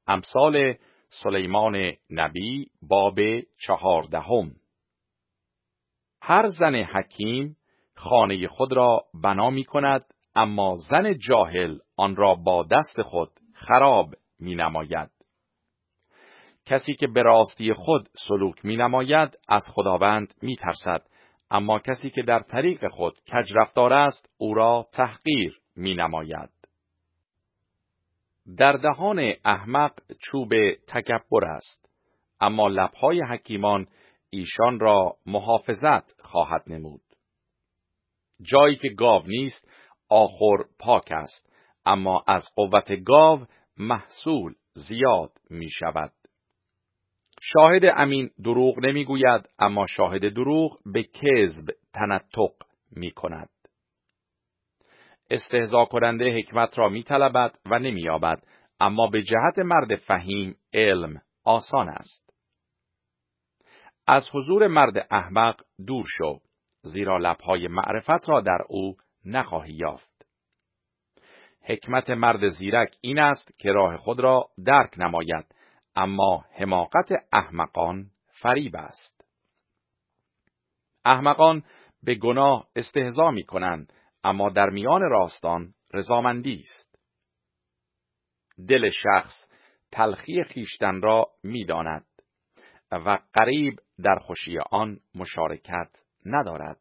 امثال سلیمان نبی باب 14. هر زن حکیم خانه خود را بنا می کند، اما زن جاهل آن را با دست خود خراب می نماید. کسی که به راستی خود سلوک می نماید از خداوند می ترسد، اما کسی که در طریق خود کج رفتار است او را تحقیر می نماید. در دهان احمق چوب تکبر است، اما لبهای حکیمان ایشان را محافظت خواهد نمود. جایی که گاو نیست آخر پاک است، اما از قوت گاو محصول زیاد می شود. شاهد امین دروغ نمی گوید، اما شاهد دروغ به کذب تنطق می کند. استهزا کننده حکمت را می طلبد و نمی یابد، اما به جهت مرد فهیم علم آسان است. از حضور مرد احمق دور شو، زیرا لبهای معرفت را در او نخواهی یافت. حکمت مرد زیرک این است که راه خود را درک نماید، اما حماقت احمقان فریب است. احمقان به گناه استهزا می کنند، اما در میان راستان رضامندی است. دل شخص تلخی خیشتن را می داند و غریب در خوشی آن مشارکت ندارد.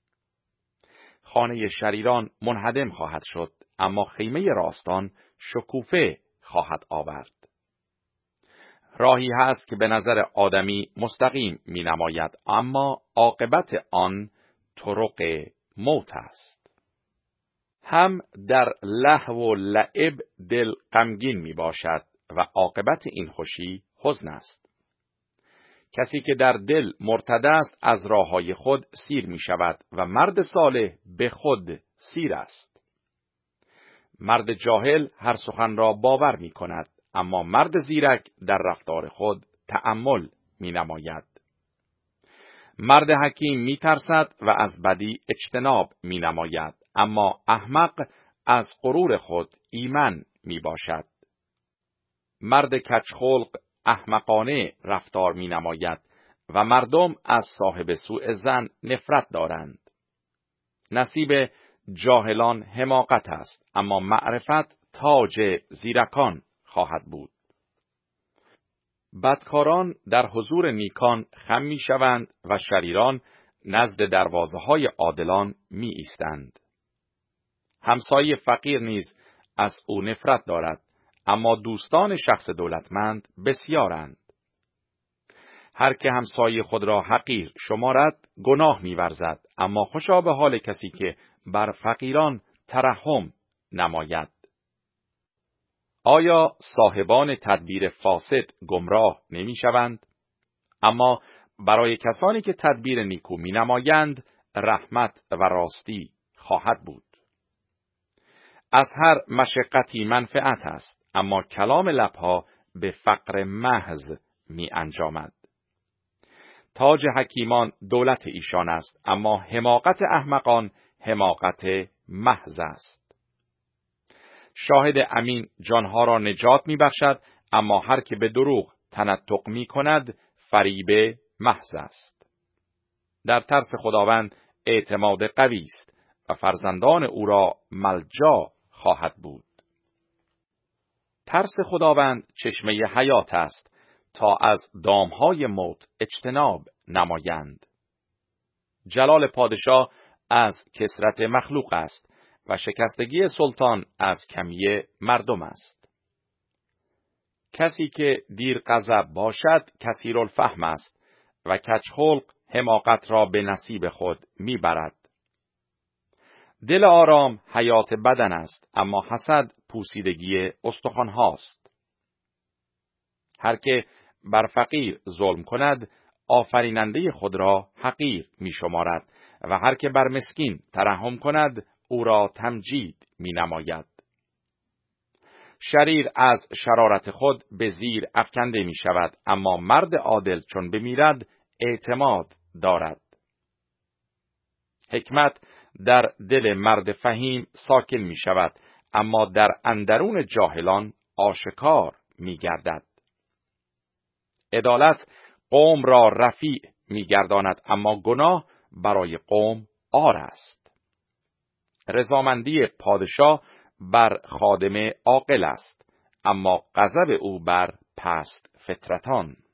خانه شریران منهدم خواهد شد، اما خیمه راستان شکوفه خواهد آورد. راهی هست که به نظر آدمی مستقیم می نماید، اما عاقبت آن طرق موت است. هم در لهو و لعب دل غمگین می باشد و عاقبت این خوشی حزن است. کسی که در دل مرتد است از راههای خود سیر می شود و مرد صالح به خود سیر است. مرد جاهل هر سخن را باور می کند، اما مرد زیرک در رفتار خود تأمل می نماید. مرد حکیم می ترسد و از بدی اجتناب می نماید، اما احمق از غرور خود ایمن می باشد. مرد کجخلق احمقانه رفتار می نماید و مردم از صاحب سوء ظن نفرت دارند. نصیب جاهلان حماقت است، اما معرفت تاج زیرکان خواهد بود. بدکاران در حضور نیکان خم می شوند و شریران نزد دروازه های عادلان می ایستند. همسایه فقیر نیز از او نفرت دارد، اما دوستان شخص دولتمند بسیارند. هر که همسایه خود را حقیر شمارد گناه می ورزد، اما خوشا به حال کسی که بر فقیران ترحم نماید. آیا صاحبان تدبیر فاسد گمراه نمی شوند؟ اما برای کسانی که تدبیر نیکو می نمایند رحمت و راستی خواهد بود. از هر مشقتی منفعت است، اما کلام لبها به فقر محض می انجامد. تاج حکیمان دولت ایشان است، اما حماقت احمقان حماقت محض است. شاهد امین جانها را نجات می بخشد، اما هر که به دروغ تنطق می کند فریب محض است. در ترس خداوند اعتماد قوی است و فرزندان او را ملجا خواهد بود. ترس خداوند چشمه حیات است تا از دامهای موت اجتناب نمایند. جلال پادشاه از کثرت مخلوق است و شکستگی سلطان از کمی مردم است. کسی که دیر غضب باشد کثیرالفهم است و کجخلق حماقت را به نصیب خود میبرد. دل آرام حیات بدن است، اما حسد پوسیدگی استخوان هاست. هر که بر فقیر ظلم کند آفریننده خود را حقیر می شمارد و هر که بر مسکین ترحم کند او را تمجید می نماید. شریر از شرارت خود به زیر افکنده می شود، اما مرد عادل چون بمیرد اعتماد دارد. حکمت در دل مرد فهیم ساکن می شود، اما در اندرون جاهلان آشکار می‌گردد. عدالت قوم را رفیع می‌گرداند، اما گناه برای قوم عار است. رضامندی پادشاه بر خادم عاقل است، اما غضب او بر پست فطرتان.